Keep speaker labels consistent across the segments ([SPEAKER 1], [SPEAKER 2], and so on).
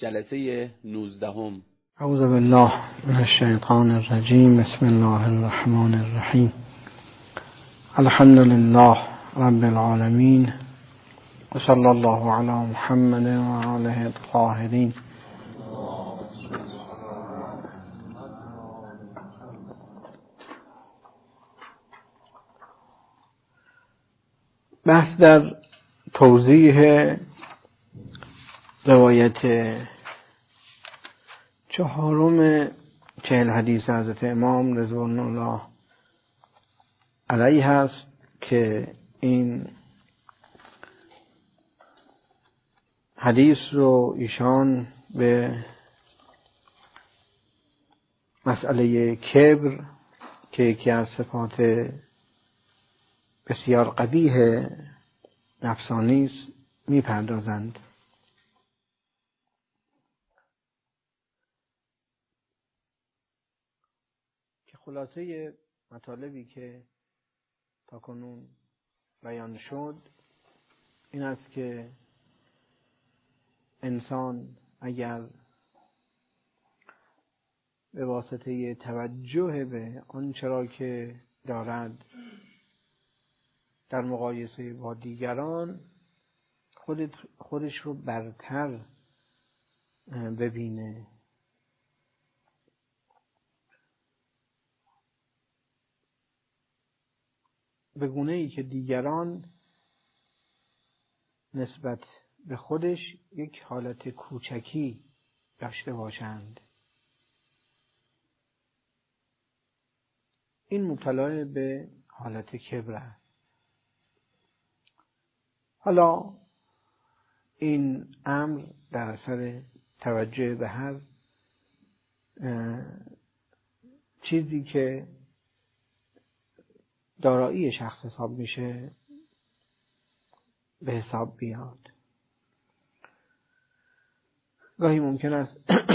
[SPEAKER 1] جلسه 19.
[SPEAKER 2] اعوذ بالله من الشیطان الرجیم. بسم الله الرحمن الرحیم. الحمد لله رب العالمین و صلی الله علی محمد و آله الطاهرین. بحث در توضیح روایت 4 40 حدیث حضرت امام رضوان الله علیه هست که این حدیث رو ایشان به مسئله کبر که یکی از صفات بسیار قبیح نفسانی است میپردازند. که خلاصه مطالبی که تاکنون بیان شد این است که انسان اگر به واسطه توجه به آنچه را که دارد در مقایسه با دیگران خودش رو برتر ببینه، به گونه‌ای که دیگران نسبت به خودش یک حالت کوچکی داشته باشند. این مبتلا به حالت کبر است. حالا این امر در اثر توجه به هر چیزی که دارایی شخص حساب میشه به حساب بیاد. گاهی ممکن است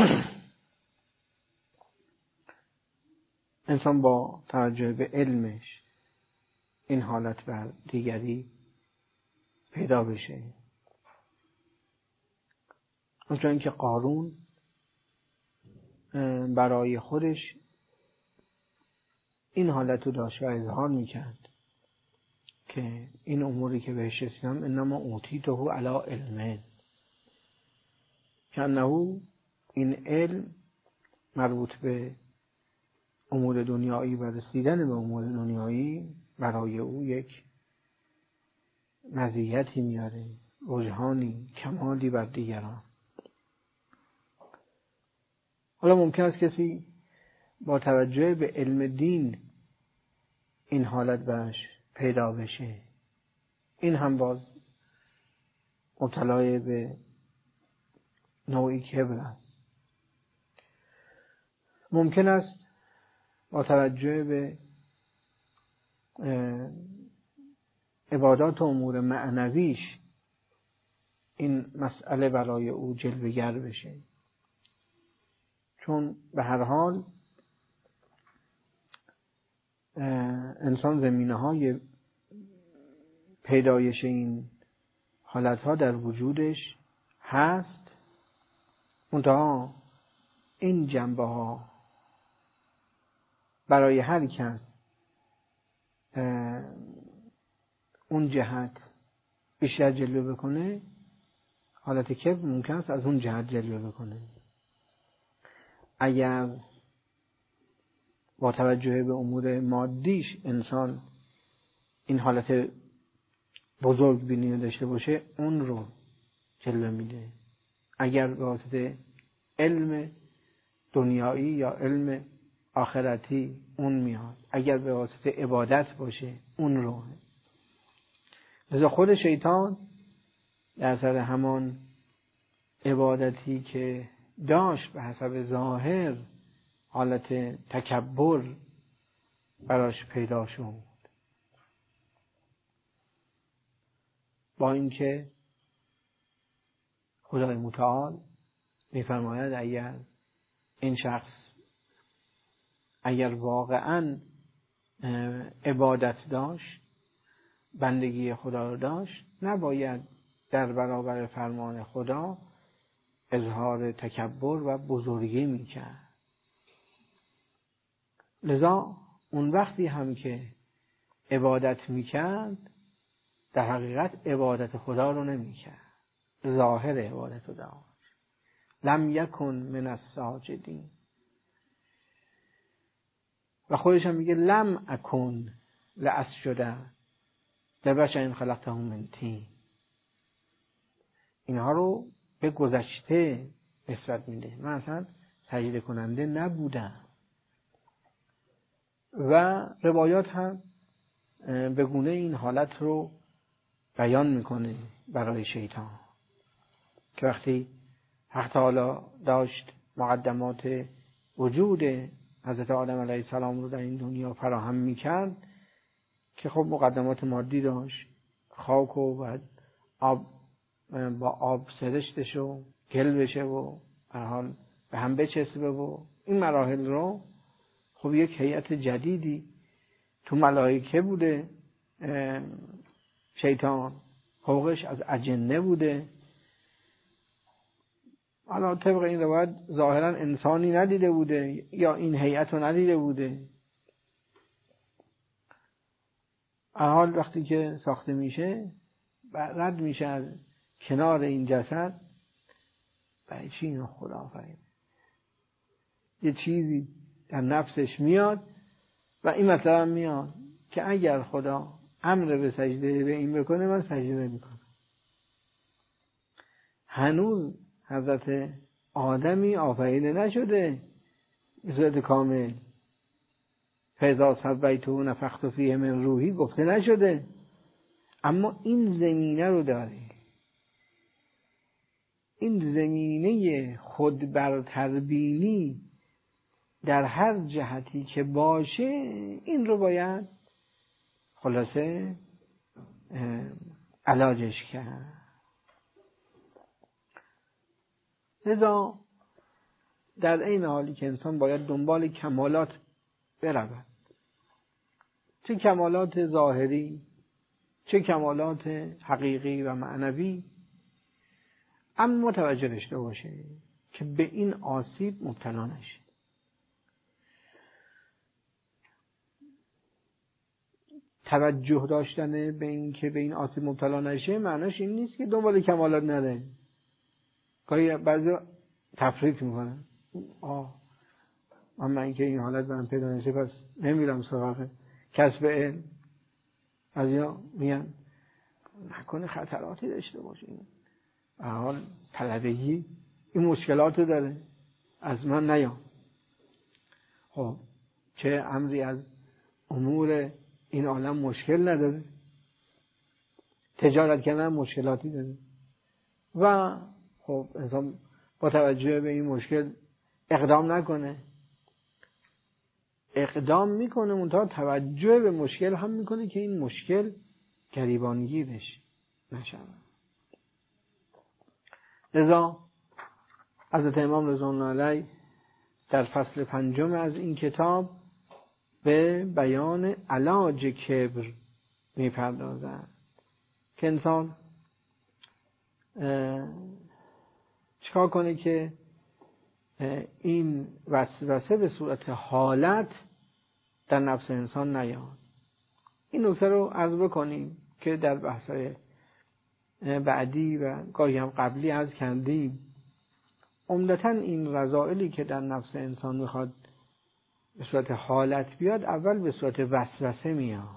[SPEAKER 2] انسان با توجه به علمش این حالت بر دیگری پیدا بشه. مثلا که قارون برای خودش این حالت رو داشت و اظهار میکرد که این اموری که بهش رسیدم انما اوتیته علی علم، که انه این علم مربوط به امور دنیایی و رسیدن به امور دنیایی برای او یک مزیتی میاره، رجحانی، کمالی بر دیگران. حالا ممکن است کسی با توجه به علم دین این حالت برش پیدا بشه، این هم باز مبتلای به نوعی کبر است. ممکن است با توجه به عبادات و امور معنویش این مسئله برای او جلوه‌گر بشه، چون به هر حال انسان زمینه‌های پیدایش این حالتها در وجودش هست، منتها این جنبه‌ها برای هر کس اون جهت بیشتر جلوه بکنه، حالت کبر ممکن است از اون جهت جلوه بکنه. اگر با توجه به امور مادیش انسان این حالت بزرگ بینی داشته باشه اون رو جلوه میده. اگر به واسطه علم دنیایی یا علم آخرتی اون میاد، اگر به واسطه عبادت باشه اون رو. لذا خود شیطان در اثر همان عبادتی که داشت به حسب ظاهر حالت تکبر براش پیدا شد، با اینکه خدای متعال میفرماید اگر این شخص اگر واقعا عبادت داشت، بندگی خدا رو داشت، نباید در برابر فرمان خدا اظهار تکبر و بزرگی میکرد. لذا اون وقتی هم که عبادت میکرد در حقیقت عبادت خدا رو نمیکرد، ظاهر عبادت رو داشت. لم یکن من الساجدین. و خودش هم میگه لم اکن لاسجد لبشر خلقته من طین. اینها رو به گذشته نسبت میده. من اصلا سجده کننده نبودم. و روایات هم به گونه این حالت رو بیان میکنه برای شیطان که وقتی حق تعالی داشت مقدمات وجود حضرت آدم علیه السلام رو در این دنیا فراهم میکرد که خب مقدمات مادی داشت، خاک و بعد آب با آب سرشتش و گل بشه و به هم بچسبه و این مراحل رو خب یک هیئت جدیدی تو ملائکه بوده، شیطان فوقش از اجنه بوده. حالا طبق این روایت ظاهرا انسانی ندیده بوده یا این هیئت رو ندیده بوده. حال وقتی که ساخته میشه رد میشه از کنار این جسد، برای چی اینو خدا آفرید؟ یه چیزی در نفسش میاد و این مثلا میاد که اگر خدا امر به سجده به این بکنه من سجده نمیکنم. هنوز حضرت آدمی آفریده نشده به صورت کامل. فاذا سویته نفخت فیه من روحی گفته نشده، اما این زمینه رو داره. این زمینه خود برتربینی در هر جهتی که باشه این رو باید خلاصه علاجش کرد. لذا در این حالی که انسان باید دنبال کمالات برود، چه کمالات ظاهری چه کمالات حقیقی و معنوی، اما توجه داشته باشه که به این آسیب مبتلا نشه. توجه داشتن به این که به این آسیب مبتلا نشه معناش این نیست که دنبال کمالات نره. گاهی بعضی تفریط میکنن، من که این حالت برام پیدا نشه پس نمیرم سراغ کسب علم. از یا میگن نکنه خطراتی داشته باشه، به حال طلبگی این مشکلاتو داره، از من نیام. خب چه امری از امور این عالم مشکل نداره؟ تجارت کردن مشکلاتی داره و خب انسان با توجه به این مشکل اقدام نکنه. اقدام میکنه منتها توجه به مشکل هم میکنه که این مشکل گریبانگیرش نشه. لذا حضرت امام رضوان الله علیه در فصل 5 از این کتاب به بیان علاج کبر میپردازند که انسان چیکار کنه که این وسوسه به صورت حالت در نفس انسان نیاد. این نکته رو عرض بکنیم که در بحث‌های بعدی و گاهی هم قبلی عرض کردیم. عمدتاً این رذائلی که در نفس انسان میخواد به صورت حالت بیاد، اول به صورت وسوسه میاد.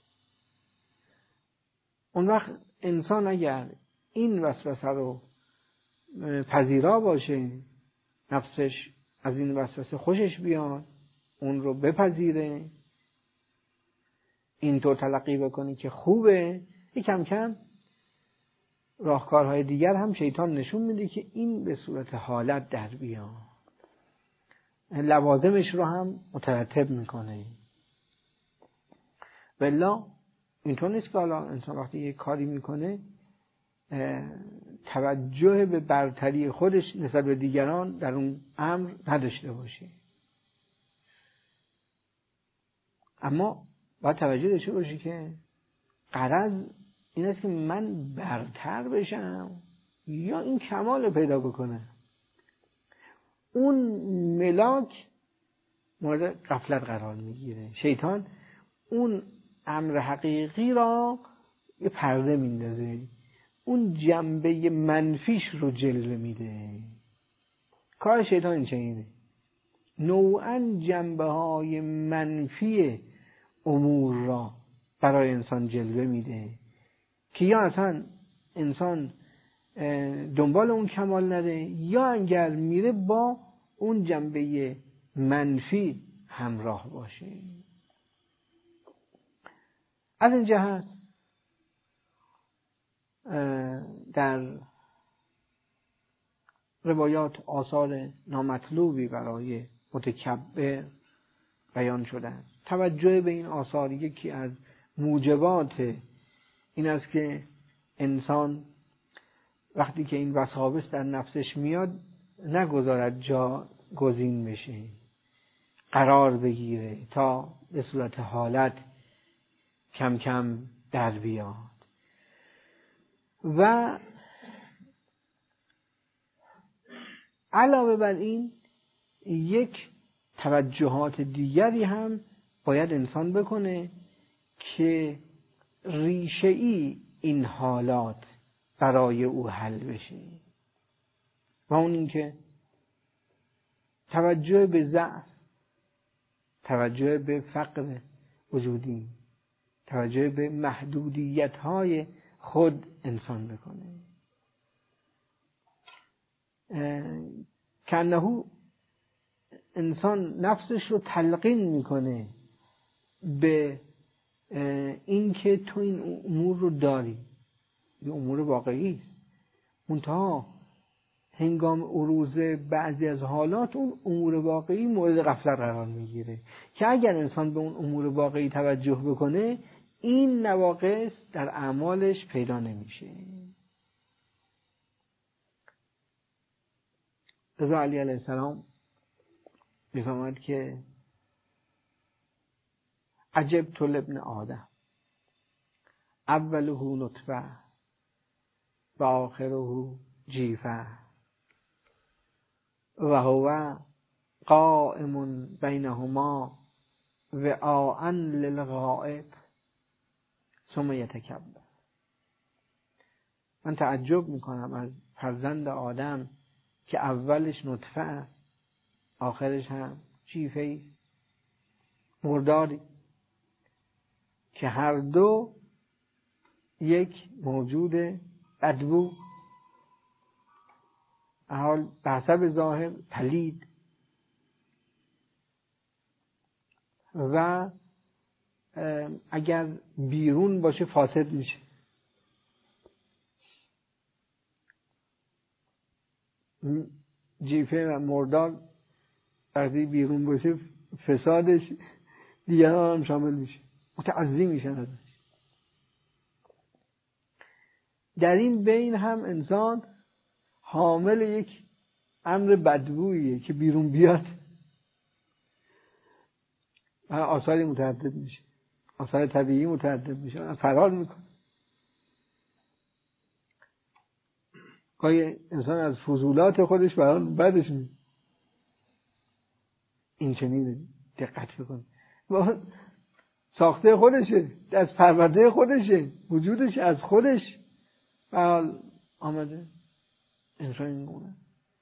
[SPEAKER 2] اون وقت انسان اگر این وسوسه رو پذیرا باشه، نفسش از این وسوسه خوشش بیاد، اون رو بپذیره، اینطور تلقی بکنه که خوبه، کم کم راهکارهای دیگر هم شیطان نشون میده که این به صورت حالت در بیاد، لوازمش رو هم مترتب میکنه. والله اینطور نیست که حالا انسان وقتی یک کاری میکنه توجه به برتری خودش نسبت به دیگران در اون امر نداشته باشه، اما باید توجه داشته باشه که غرض این است که من برتر بشم یا این کمال پیدا بکنم. اون ملاک مورد غفلت قرار میگیره. شیطان اون امر حقیقی را یه پرده میندازه، اون جنبه منفیش رو جلوه میده. کار شیطان این چنینه، نوعاً جنبه های منفی امور را برای انسان جلوه میده که یا اصلا انسان دنبال اون کمال نره، یا اگر میره با اون جنبه منفی همراه باشه. از این جهت در روایات آثار نامطلوبی برای متکبر بیان شدن. توجه به این آثار یکی از موجبات این است که انسان وقتی که این وساوس در نفسش میاد نگذارد جا گزین بشه، قرار بگیره تا به صورت حالت کم کم در بیاد. و علاوه بر این یک توجهات دیگری هم باید انسان بکنه که ریشه‌ای این حالات برای او حل بشه، و اون این که توجه به ضعف، توجه به فقر وجودی، توجه به محدودیت‌های خود انسان بکنه. کنهو انسان نفسش رو تلقین میکنه به این که تو این امور رو داری، این امور واقعی است، منتها هنگام عروض بعضی از حالات اون امور واقعی مورد غفلت قرار میگیره که اگر انسان به اون امور واقعی توجه بکنه این نواقص در اعمالش پیدا نمیشه. رضا علی علیه السلام میفرماید که عجبت لابن آدم اوله نطفه و آخره جیفه و هو قائم بینهما وعاء للغائب ثم یتکبر. من تعجب میکنم از فرزند آدم که اولش نطفه است، آخرش هم جیفه است، مرداری، که هر دو یک موجود بدبو، حال به حسب ظاهر پلید و اگر بیرون باشه فاسد میشه. جیفه و مردار وقتی بیرون باشه فسادش دیگران هم شامل میشه، متعظی میشن ازش. در این بین هم انسان حامل یک امر بدبوییه که بیرون بیاد و آثاری متعدد میشه، آثار طبیعی متعدد میشه، فرار میکنه. گاهی انسان از فضولات خودش برای بدش میاد. این چنین دقت بکن، ساخته خودشه، از پرورده خودشه، وجودش از خودش حال آمده. انسان این گونه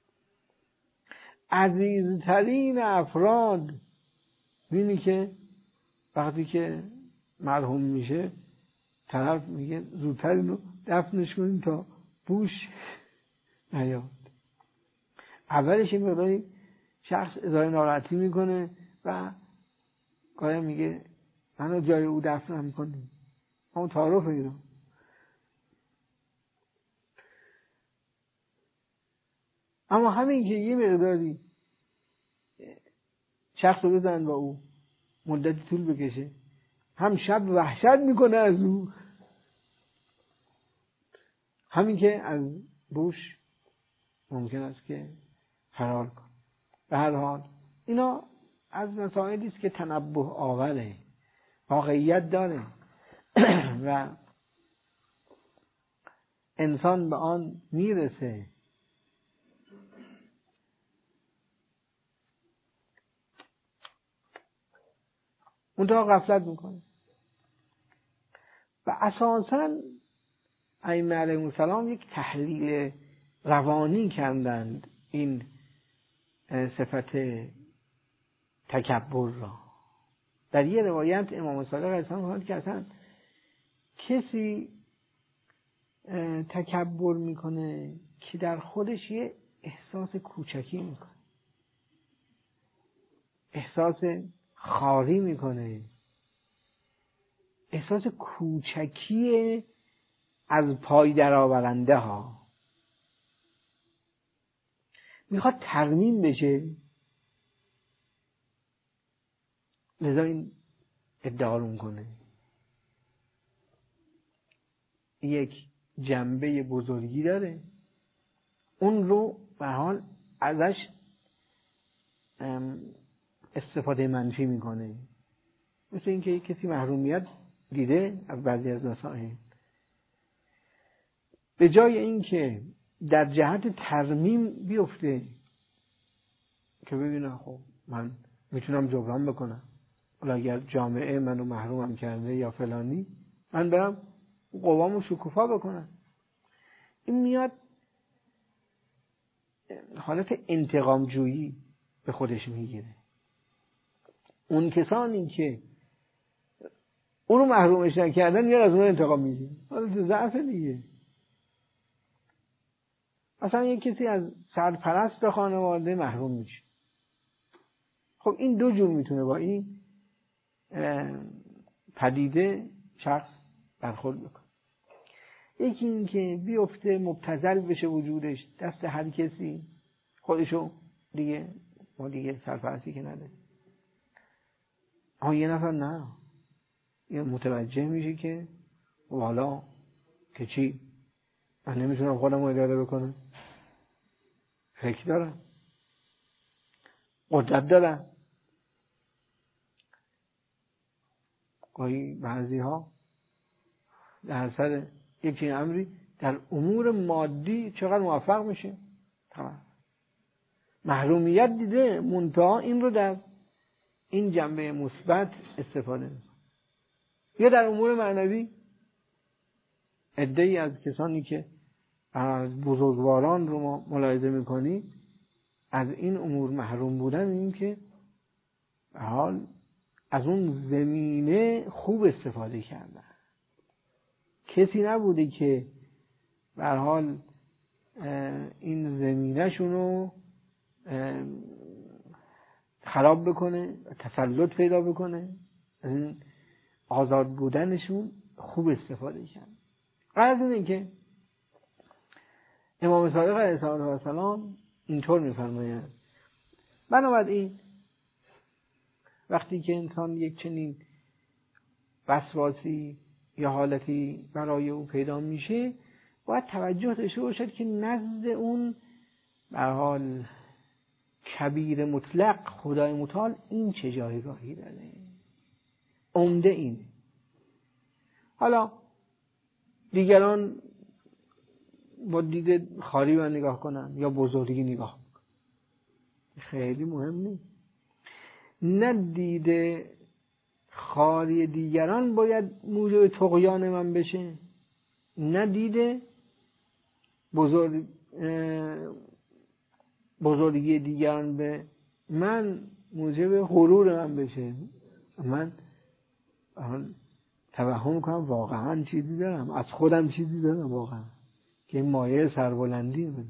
[SPEAKER 2] عزیزترین افراد بینی که وقتی که مرحوم میشه طرف میگه زودتر اینو دفنش کنیم تا بوش نیاد. اولش این مقداری شخص اظهار ناراحتی میکنه و گاهی میگه منو جای او دفنم کنیم، اون تعارف اینا. اما همین که یه مقداری شخص رو بزن با او مدتی طول بکشه، هم شب وحشت میکنه از او، همین که از بوش ممکن است که فرار کنه. به هر حال اینا از مسائلی است که تنبه آوره، واقعیت داره و انسان به آن میرسه اونجا غفلت میکنه. و اساساً ائمه علیهم السلام یک تحلیل روانی کردند این صفت تکبر را. در یه روایت امام صادق علیه السلام فرمود که اصلا کسی تکبر میکنه که در خودش یه احساس کوچکی میکنه، احساس خاری میکنه، احساس کوچکی از پای درآورنده ها، میخواد ترمیم بشه. لذا این ادعا رو میکنه یک جنبه بزرگی داره، اون رو به حال ازش استفاده منفی میکنه. مثل اینکه کسی محرومیت دیده از بعضی از مسائل، به جای اینکه در جهت ترمیم بیفته که ببینه خب من میتونم جبران بکنم، ولی اگر جامعه منو محرومم کرده یا فلانی، من برم قوامو شکوفا بکنم، این میاد حالت انتقام جویی به خودش میگیره. اون کسانی که اونو محرومش نکردن میاد از اون انتقام میگیره، حالت ضعف دیگه. مثلا یک کسی از سرپرست خانواده محروم میشه، خب این دو جور میتونه با این پدیده شخص برخورد بکنه. یکی این که بیفته مبتذل بشه وجودش دست هر کسی، خودشو دیگه ما دیگه سرپرستی که نده. یه نفر نه، یه متوجه میشه که والا که چی، من نمیتونم خودم رو اداره بکنم، فکر دارم، قدرت دارم. گاهی بعضی ها در سر یکی امری در امور مادی چقدر موفق میشه، تمام محرومیت دیده، منتها این رو در این جنبه مثبت استفاده میکنه. یا در امور معنوی عده‌ای از کسانی که از بزرگواران رو ما ملاحظه میکنیم از این امور محروم بودن، این که به حال از اون زمینه خوب استفاده کردن. کسی نبوده که به حال این زمینه‌شون رو خراب بکنه، تسلط پیدا بکنه، از این آزاد بودنشون خوب استفاده کرد. غرض اینه که امام صادق علیه السلام اینطور می‌فرماید: بنابراین وقتی که انسان یک چنین وسواسی یا حالتی برای او پیدا میشه، باید توجه داشته باشد که نزد اون به حال کبیر مطلق خدای متعال این چه جایگاهی داره. عمده اینه. حالا دیگران با دید خاری من نگاه کنن یا بزرگی نگاه کنن، خیلی مهم نیست. نه دید خاری دیگران باید موجب طغیان من بشه، نه دید بزرگی دیگران به من موجب غرور من بشه. من توهم کنم واقعا چیزی دارم، از خودم چیزی دارم واقعا، که این مایه سربلندی من.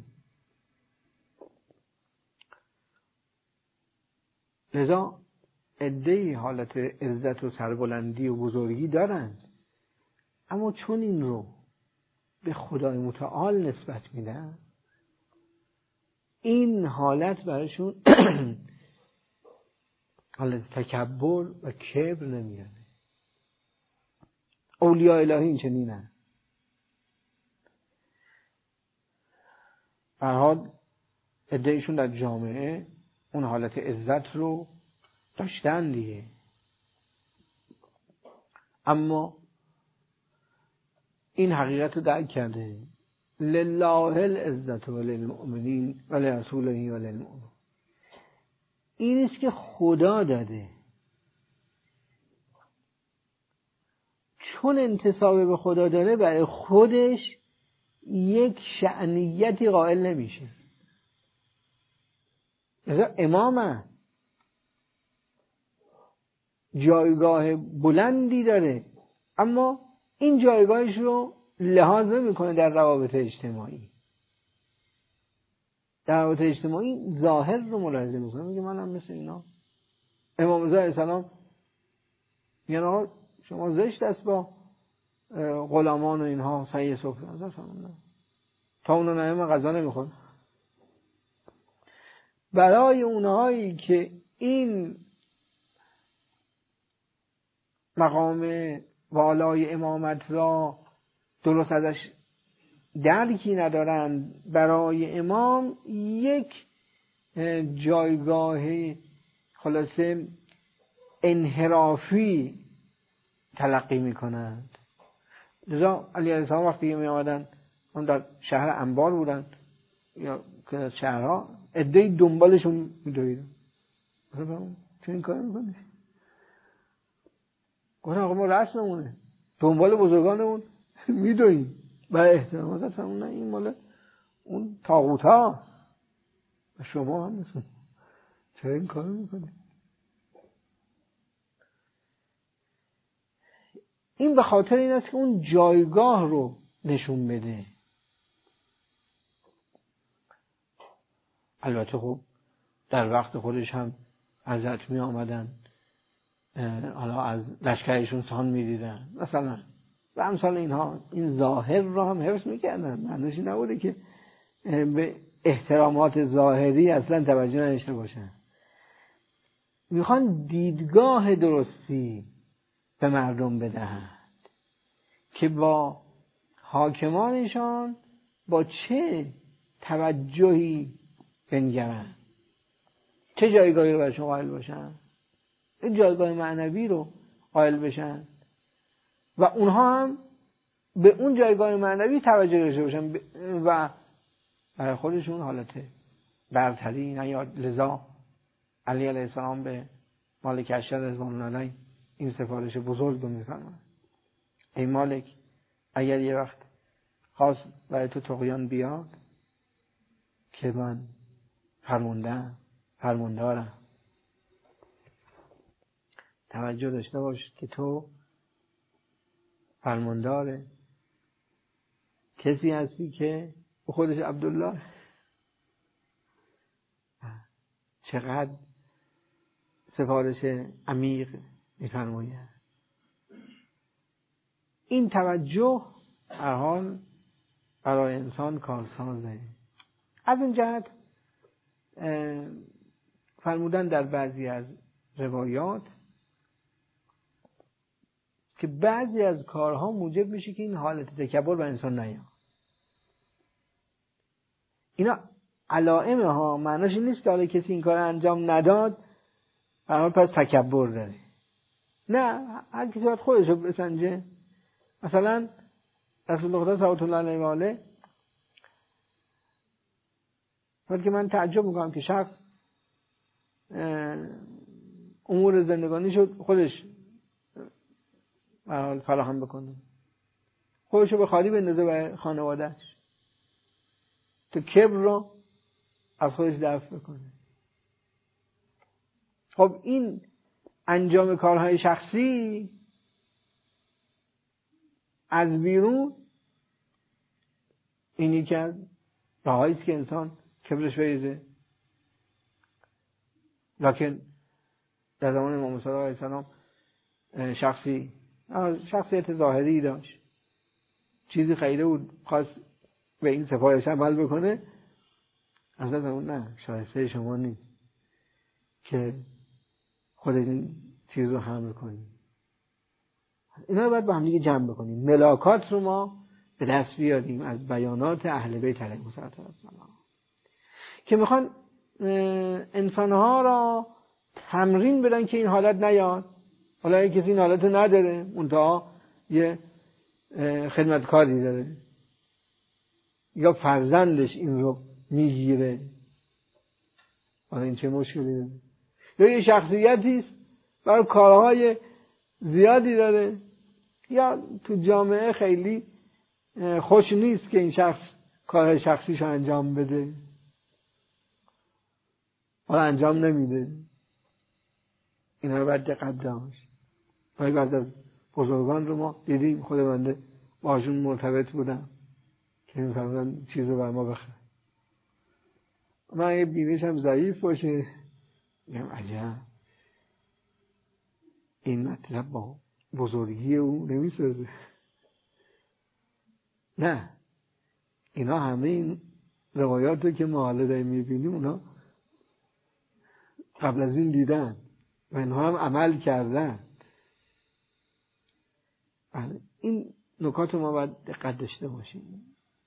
[SPEAKER 2] لذا عده‌ای حالت عزت و سربلندی و بزرگی دارند، اما چون این رو به خدای متعال نسبت میدن، این حالت برایشون حالت تکبر و کبر نمیاره. اولیاء الهی این چنینه. به هر حال عده‌ایشون در جامعه اون حالت عزت رو داشتن دیگه، اما این حقیقت رو درک کرده: لله العزت وللمؤمنین ولرسوله وللمؤمنین. این است که خدا داده، چون انتساب به خدا داره برای خودش یک شأنیتی قائل نمیشه. مثلا امام جایگاه بلندی داره، اما این جایگاهش رو لحاظ نمیکنه در روابط اجتماعی. در روابط اجتماعی ظاهر رو ملاحظه میکنه، میگه منم مثل اینا. امام رضا علیه السلام یعنی شما زشت است با غلامان و اینها سعی سفره تا اونو نهیم غذا نمیخوره. برای اونهایی که این مقام والای امامت را درست ازش درکی ندارند، برای امام یک جایگاه خلاصه انحرافی تلقی میکنند. لذا علی علیه السلام وقتی می آمدن، هم در شهر انبار بودن یا که از شهرها، عده‌ای دنبالشون میدویدن. چه این کار میکنی؟ گفتن آقا ما رسممونه، دنبال بزرگانمون میدویم برای احترام. گفتن نه، این مال اون طاغوت ها و شما هم مثل چرا این کار میکنی؟ این به خاطر این است که اون جایگاه رو نشون بده. البته خب در وقت خودش هم حضرت می آمدن، حالا از لشکرشون سان می دیدن مثلا و امثال اینها، این ظاهر رو هم حفظ می کردن. معنیش نبوده که به احترامات ظاهری اصلا توجه نداشته باشن. میخوان دیدگاه درستی به مردم بدهند که با حاکمانشان با چه توجهی بنگرند، چه جایگاهی رو برشون قائل باشن، این جایگاه معنوی رو قائل بشن و اونها هم به اون جایگاه معنوی توجه داشته باشن و برای خودشون حالت برتری نیاد. لذا علی علیه السلام به مالک اشتر رضوان الله علیه این سفارش بزرگ رو می‌فرماید: ای مالک، اگر یه وقت خواست برای تو طغیان بیاد که من فرماندارم، توجه داشته باش که تو فرماندار کسی هستی که خودش عبدالله چقدر سفارش عمیق می‌فرماید. این توجه هر حال برای انسان کارسازه. از این جهت فرمودن در بعضی از روایات که بعضی از کارها موجب میشه که این حالت تکبر به انسان نیاد. اینا علائمه ها، معناش این نیست که حالا کسی این کار انجام نداد برای پس تکبر داره. نه، هر کسی باید خودش رو بسنجه. مثلا رسول الله صلی الله علیه و آله وقتی که من تعجب میکنم که شخص امور زندگانیشو خودش فراهم بکنه، خودشو به خالی بندازه به خانوادهش، تو کبر رو از خودش دفع بکنه. خب این انجام کارهای شخصی از بیرون این یکی از راهایی است که انسان کبرش بریزه. لکن در زمان امام صادق علیه السلام شخصیت ظاهری داشت، چیزی خریده بود، خواست به این سفارش عمل بکنه. حضرت اون نه، شایسته شما نیست که خود این چیز رو حمل کنیم. اینا رو باید با هم دیگه جمع بکنیم. ملاکات رو ما به دست بیاریم از بیانات اهل بیت علیهم السلام که میخوان انسانها را تمرین بدن که این حالت نیاد. حالا اگه کسی این حالت نداره، منتها یه خدمتکاری داره یا فرزندش این رو میگیره، حالا این چه مشکلی داره؟ یا یه شخصیتی است برای کارهای زیادی داره، یا تو جامعه خیلی خوش نیست که این شخص کار شخصیشو انجام بده، حالا انجام نمیده. اینا رو باید دقت داشت. بعضی از بزرگان رو ما دیدیم، خود بنده باشون مرتبط بودم که می‌فرمودن چیز رو بر ما بخره. من اگه بینشم ضعیف باشه میگم عجب این مطلب با بزرگی او نمیسازه. نه، اینا همه این روایات رو که ما حالا داریم میبینیم اونا قبل از این دیدن و اینها هم عمل کردن. این نکات ما باید دقت داشته باشیم.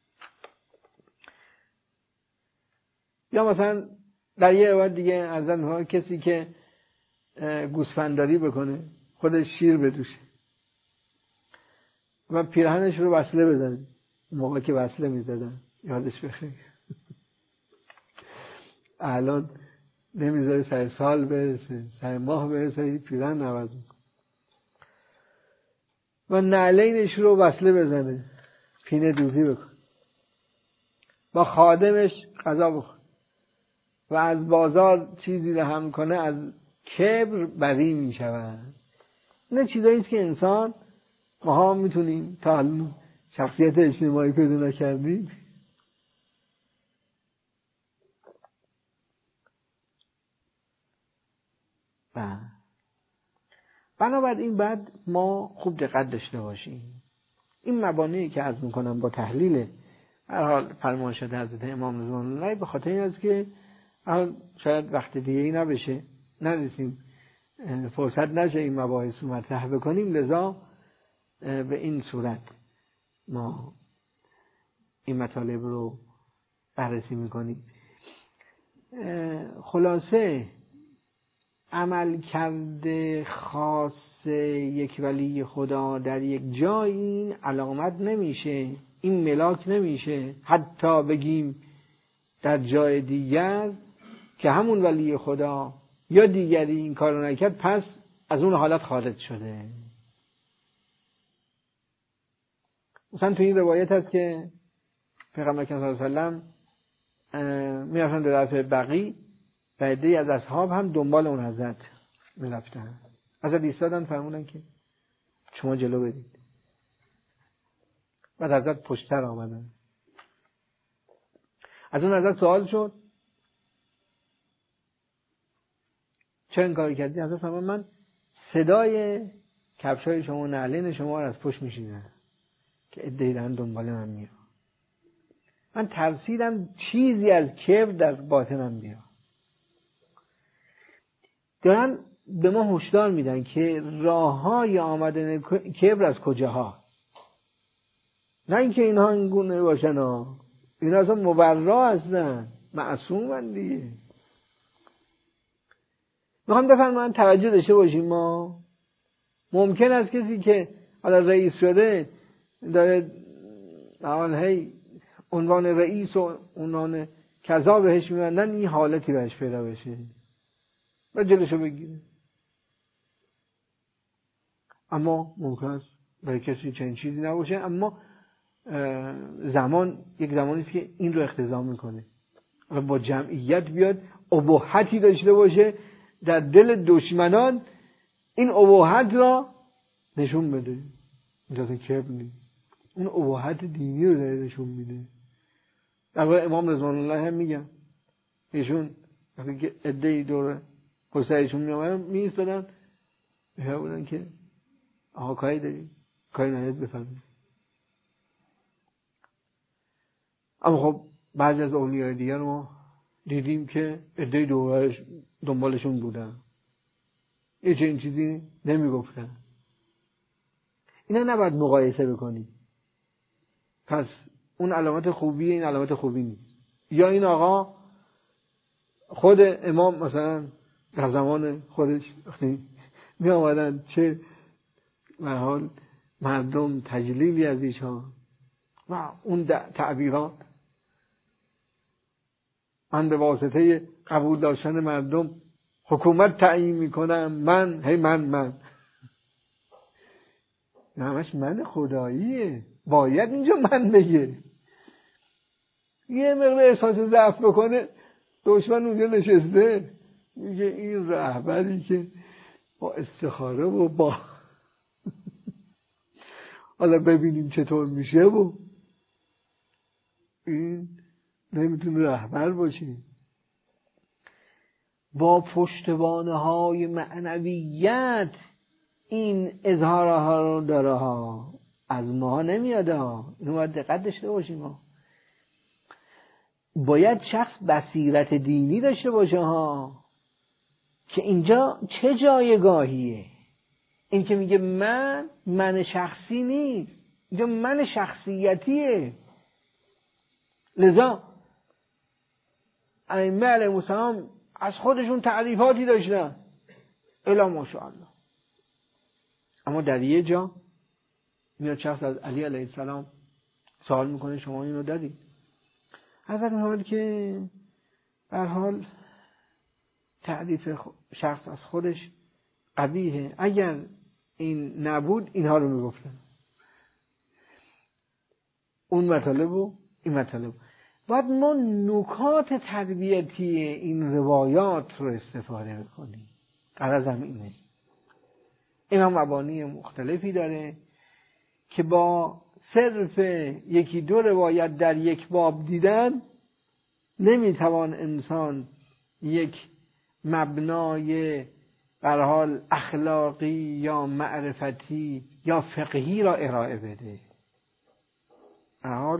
[SPEAKER 2] یا مثلا در یه روایت دیگه از آنها کسی که گوسفندداری بکنه، خودش شیر بدوشه و پیرهنش رو وصله بزنه، موقعی که وصله میزدن یادش بخیر الان نمیذاره سر سال برسه، سر ماه برسه، پیرهن عوض میکنه و نعلینش رو وصله بزنه، پینه دوزی بکنه، با خادمش غذا بخوره و از بازار چیزی رو هم کنه، از کبر بری می شود. این چیزایی است که انسان ماها میتونیم تا الان شخصیت اجتماعی پیدا نکردیم. بنابراین بعد ما خوب دقت داشته باشیم. این مبانی که عرض میکنم با تحلیل هر حال فرمایشات حضرت امام رضوان الله به خاطر این است که شاید وقت دیگه ای نبشه، نرسیم فرصت نشه این مباحث رو مطرح بکنیم، لذا به این صورت ما این مطالب رو بررسی میکنیم. خلاصه عمل کرده خاص یک ولی خدا در یک جای این علامت نمیشه، این ملاک نمیشه، حتی بگیم در جای دیگر که همون ولی خدا یا دیگری این کار رو نکرد پس از اون حالت خارج شده. مثلا تو این روایت هست که پیغمبر صلی الله علیه و سلم میرفتن در طرف بقیع و عده‌ای از اصحاب هم دنبال اون حضرت میرفتن. حضرت ایستادن فرمودن که شما جلو برید. بعد حضرت پشت‌تر آمدن. از اون حضرت سوال شد چرا این کار کردی؟ حضرت فرمودن من صدای کفشای شما و نعلین شما رو از پشت میشنیدم که عده‌ای دارن دنبال من میاد. من ترسیدم چیزی از کبر در باطنم بیاد. دارن به ما هشدار میدن که راههای آمدن کبر از کجاها، نه اینکه اینها این گونه باشن ها، اینا اصلا مبرا هستن، معصومن دیگه. میخوام بفرمایید توجه داشته باشیم. ما ممکن است کسی که حالا رئیس شده داره هی عنوان رئیس و عنوان کذا بهش میبندن، این حالتی بهش پیدا بشه و جلوشو بگیره. اما ممکن است برای کسی چنین چیزی نباشه، اما یک زمانی است که این رو اقتضا میکنه و با جمعیت بیاد اباحتی داشته باشه در دل دشمنان، این اباحت را نشون بده. این کبر نیست، اون اباحت دینی رو داره نشون میده. در واقع امام رضوان الله هم میگن ایشون وقتی که عده‌ای دور پسرشون میامدن میایستادن میگفتن که آقا کاری داریم، کاری ندارید بفرمایید. اما خب بعضی از اولیای دیگر ما دیدیم که عده‌ای دنبالشون بودن، هیچ این چیزی نمیگفتن. اینا نباید مقایسه بکنیم. پس اون علامت خوبیه، این علامت خوبی نیست. یا این آقا خود امام مثلا در زمان خودش می آمدن چه به حال مردم تجلیلی از ایشان و اون تعبیرات، من به واسطه قبول داشتن مردم حکومت تعیین میکنم، من همش من خداییه، باید اینجا من بگه. یه مقدار احساس ضعف بکنه، دشمن اونجا نشسته میگه این رهبری که با استخاره و با حالا ببینیم چطور میشه و این نمیتونه رهبر باشه. با پشتوانه های معنویت این اظهارها رو داره ها، از ما نمیاد ها. اینو باید دقت داشته باشیم ها. باید شخص بصیرت دینی داشته باشه ها که اینجا چه جایگاهیه. این که میگه من شخصی نیست، اینجا من شخصیتیه. لذا ائمه علیهم السلام از خودشون تعریفاتی داشتن الا ماشاءالله. اما در یه جا میاد شخص از علی علیه السلام سوال میکنه شما اینو دارید؟ حضرت میفرماید که به هر حال تعریف شخص از خودش قبیحه، اگر این نبود اینها رو میگفتن، اون مطالب و این مطالب. باید ما نکات تربیتی این روایات رو استفاده بکنیم. غرضم اینه. این هم مبانی مختلفی داره که با صرف یکی دو روایت در یک باب دیدن نمیتوان انسان یک مبنای به هر حال اخلاقی یا معرفتی یا فقهی را ارائه بده. به هر حال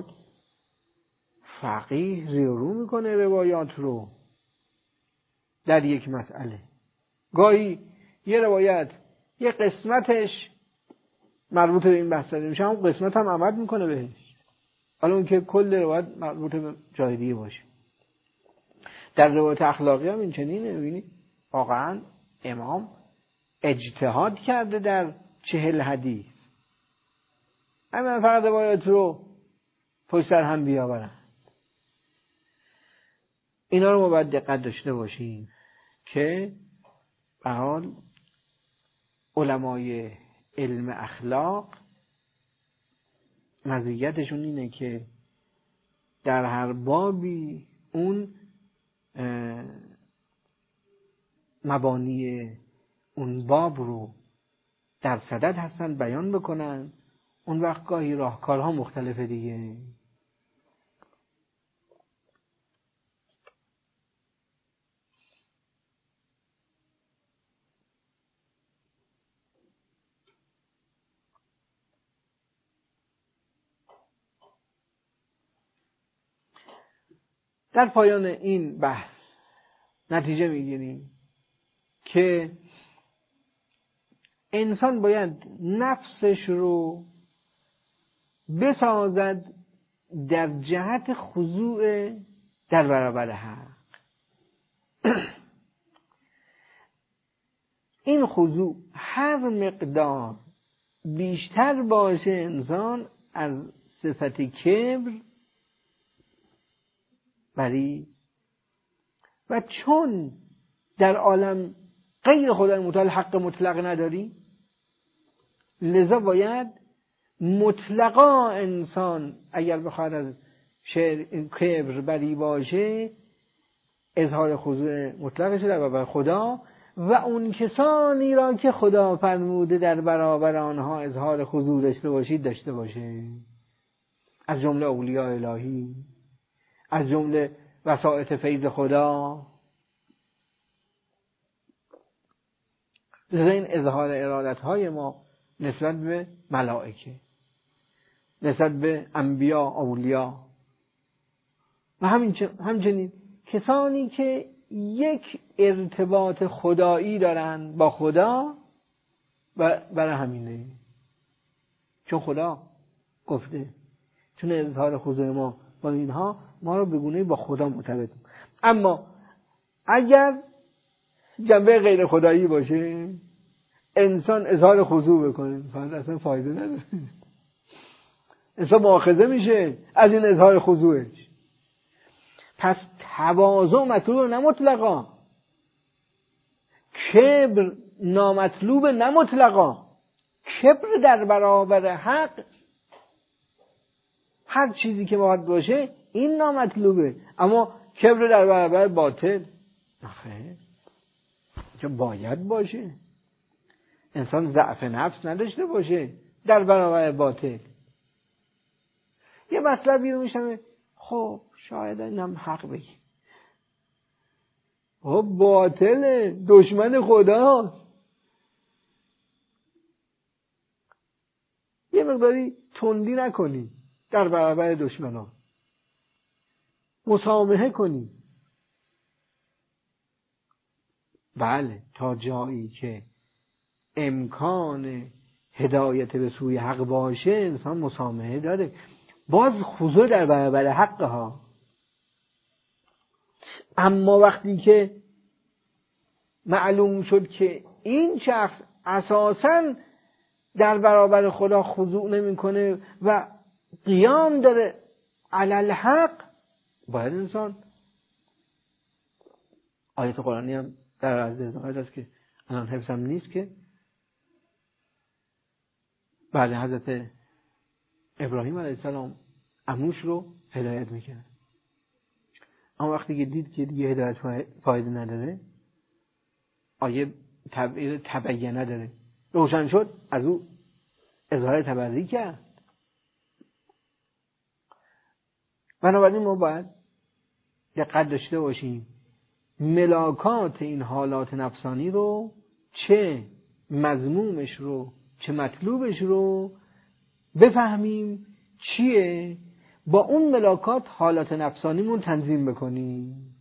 [SPEAKER 2] فقیه زیرو میکنه روایات رو در یک مسئله. گاهی یه روایت یه قسمتش مربوط به این بحث میشه، اون قسمت هم عمل میکنه بهش، حالا اون که کل روایت مربوط به جای دیگه باشه. در روایت اخلاقی هم این چنینه. ببینید واقعا امام اجتهاد کرده در 40 حدیث، همین فقط روایت رو پشت سر هم بیاورن. اینا رو ما باید دقت داشته باشیم که به حال علمای علم اخلاق مزیتشون اینه که در هر بابی اون مبانی اون باب رو در صدد هستن بیان بکنن. اون وقت گاهی راهکارها مختلفه دیگه. در پایان این بحث نتیجه میگیریم که انسان باید نفسش رو بسازد در جهت خضوع در برابر حق. این خضوع هر مقدار بیشتر باشه انسان از صفت کبر بری، و چون در عالم غیر خدای متعال حق مطلق نداری، لذا باید مطلقا انسان اگر بخواد از کبر بری باشه اظهار خضوع مطلقش در برابر خدا و اون کسانی را که خدا فرموده در برابر آنها اظهار خضوع داشته باشید داشته باشه، از جمله اولیاء الهی، از جمله وسائط فیض خدا. این اظهار ارادت های ما نسبت به ملائکه، نسبت به انبیا، اولیاء و همچنین کسانی که یک ارتباط خدایی دارن با خدا و برای همینه، چون خدا گفته، چون اظهار خضوع ما با اینها ما رو به گونه‌ای با خدا مرتبط. اما اگر جنبه غیر خدایی باشه انسان اظهار خضوع بکنه اصلا فایده نداره، انسان مؤاخذه میشه از این اظهار خضوعش. پس تواضع مطلوب نه مطلقا، کبر نامطلوب نه مطلقا. کبر در برابر حق، هر چیزی که باید باشه این نامطلوبه، اما کبر در برابر باطل آخه که باید باشه. انسان ضعف نفس نداشته باشه در برابر باطل. یه مطلبی رو میشم خب شاید اینم حق بگی، خب باطل دشمن خداست. یه مقداری تندی نکنی در برابر دشمنان، مسامحه کنی. بله تا جایی که امکان هدایت به سوی حق باشه انسان مسامحه داره، باز خضوع در برابر حق ها. اما وقتی که معلوم شد که این شخص اساساً در برابر خدا خضوع نمیکنه و قیام داره علی الحق، باید انسان، آیت قرآنی هم در از ذهن‌هایت هست که الان حفظم نیست، که بعد حضرت ابراهیم علیه السلام عموش رو هدایت میکنه، اما وقتی که دید که دیگه هدایت فایده نداره، آیه تبیینه داره، روشن شد، از او اظهار تبرئه کرد. بنابراین ما باید دقت داشته باشیم ملاکات این حالات نفسانی رو، چه مذمومش رو چه مطلوبش رو بفهمیم چیه، با اون ملاکات حالات نفسانیمون تنظیم بکنیم.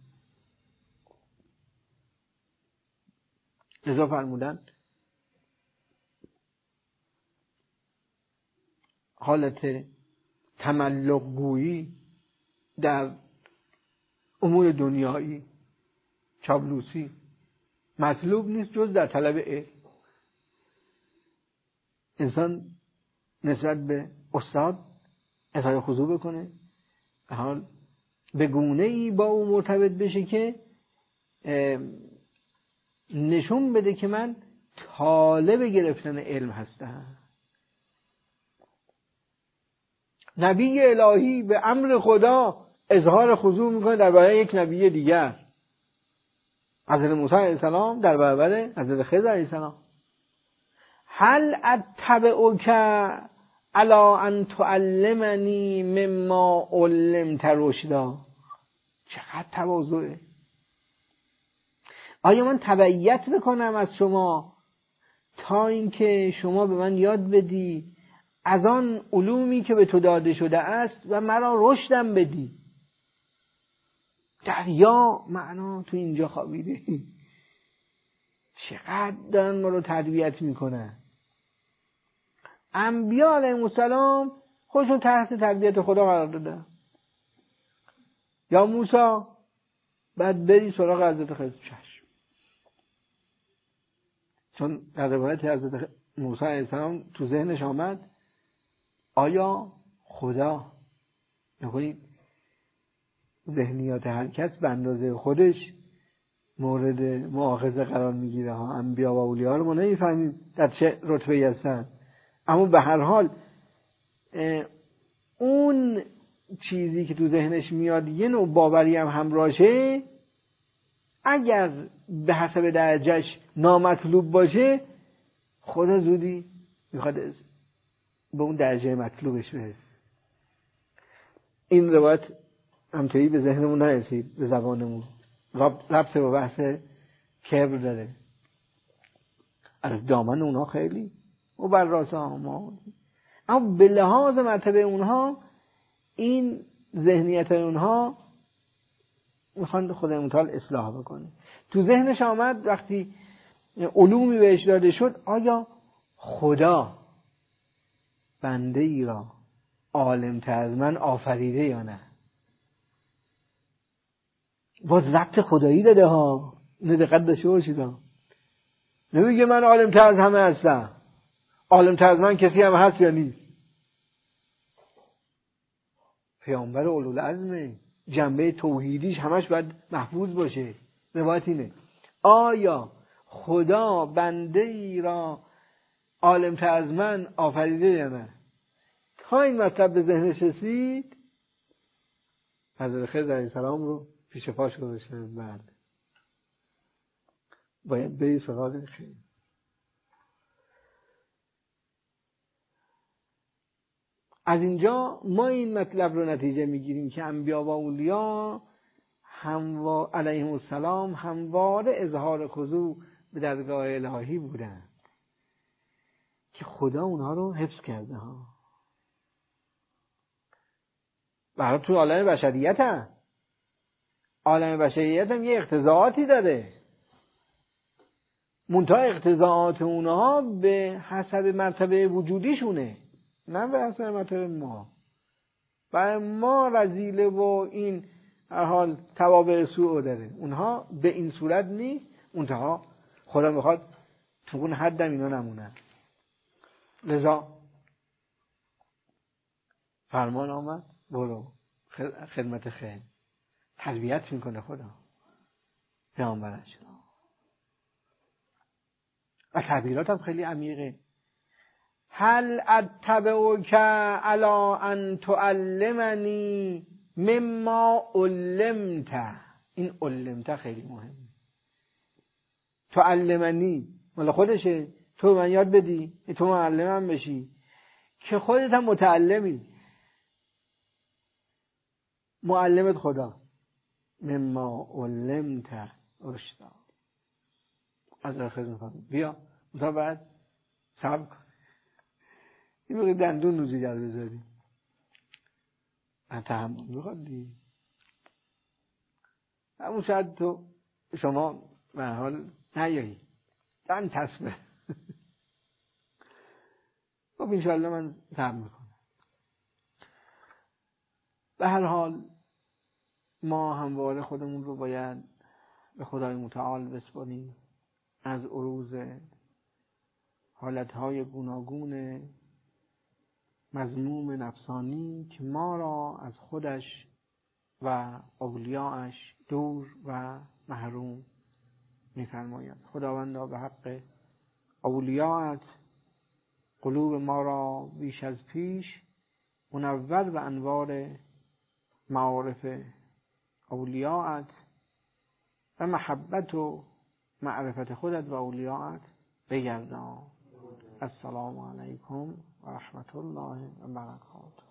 [SPEAKER 2] لذا فرمودن حالت تملق گویی در امور دنیایی، چابلوسی، مطلوب نیست جز در طلب علم. انسان نسبت به استاد اظهار خضوع بکنه، به حال به گونه‌ای با او مرتبط بشه که نشون بده که من طالب گرفتن علم هستم. نبی الهی به امر خدا اظهار خضوع میکنه در برابر یک نبی دیگر، حضرت موسی علیه السلام در برابر حضرت خضر علیه السلام. هل اتبعک علی ان تعلمنی مما علمت رشدا. چقدر تواضعه. آیا من تبعیت بکنم از شما تا اینکه شما به من یاد بدی از آن علومی که به تو داده شده است و مرا رشدم بدی؟ دریا معنا تو اینجا خوابیده. چقدر دارن ما رو تربیت میکنن. انبیاء علیهم السلام خودشون تحت تربیت خدا قرار دادن. یا موسی بعد بری سراغ حضرت خضر، چشم. چون در روایت حضرت موسی علیه السلام تو ذهنش آمد آیا خدا، نکنید ذهنیات هر کس به اندازه خودش مورد مؤاخذه قرار میگیره ها. انبیا و اولیا رو ما نمیفهمیم در چه رتبه‌ای هستن، اما به هر حال اون چیزی که تو ذهنش میاد یه نوع باوری هم همراهشه، اگر به حسب درجهش نامطلوب باشه خدا زودی میخواد به اون درجه مطلوبش برسه. این روایت همطوری به ذهنمون نرسید، به زبانمون ربط به بحث کبر داره. از دامن اونها خیلی و بر راس ما، اما به لحاظ مرتبه اونها این ذهنیت اونها میخوان خدا متعال اصلاح بکنه. تو ذهنش آمد وقتی علومی بهش داده شد آیا خدا بنده ای را عالم‌تر از من آفریده یا نه؟ باز ضبط خدایی داده ها، اینو دقت داشته باشید ها. نمیگه من عالم‌تر از همه هستم، عالم‌تر از من کسی هم هست یا نیست. پیامبر اولوالعزم، جنبه توحیدیش همش باید محفوظ باشه. روایت اینه آیا خدا بنده ای را عالم‌تر از من آفریده یا نه؟ تا این مطلب به ذهنش رسید، حضرت خضر علیه السلام رو پیش پاش گذاشتن. بله باید بری سراغ خیر. از اینجا ما این مطلب رو نتیجه میگیریم که انبیا و اولیا علیهم السلام همواره اظهار خضوع به درگاه الهی بودند که خدا اونها رو حفظ کرده ها. برای تو عالم بشریت هم، عالم بشریت هم یه اقتضاعاتی داره، منتها اقتضاعات اونها به حسب مرتبه وجودیشونه، نه به حسب مرتبه ما. برای ما رذیله و این هر حال توابع سوء داره، اونها به این صورت نیست. منتها خدا میخواد تو اون حدم اینا نمونن. لذا فرمان آمد برو خدمت خیر. تربیت میکنه خدا پیامبرش و تعبیرات هم خیلی عمیقه. هل اتبعک علی ان تعلمنی مما علمت. این علمت خیلی مهمه. تعلمنی مال خودشه، تو من یاد بدی، تو معلمم بشی که خودت هم متعلمی، معلمت خدا. مما علمت رشدا. از آخر میخوام بیا تا بعد صبر کن، این موقع دندون روزی در بذاری، من تحمل میخواد دی همون شاید تو شما به حال نیایی دن تصمه. خب انشاءالله من صبر میکنم. به هر حال ما همواره خودمون رو باید به خدای متعال بسپاریم از عروض حالتهای گوناگون مذموم نفسانی که ما را از خودش و اولیاءش دور و محروم می‌فرماید. خداوندا به حق اولیاءت قلوب ما را بیش از پیش منور به انوار معارف اولیاءت و محبت و معرفت خودت و اولیاءت بگردان. السلام علیکم و رحمت الله و برکاته.